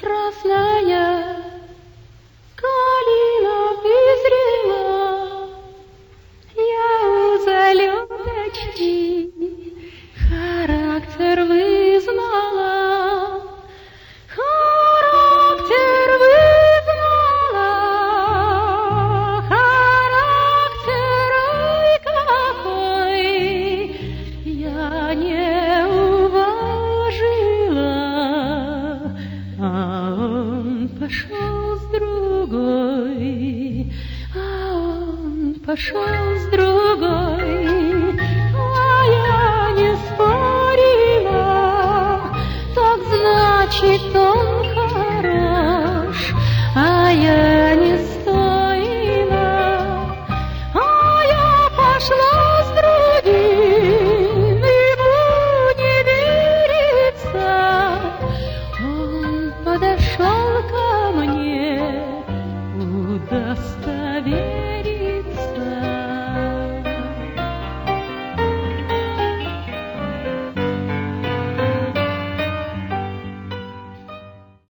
красная калина вызрела, я у залеточки характер вызнала, характер вызнала, характер ой какой, я не уважила, а он пошел с другой, пошел с другой, а я не спорила, так значит,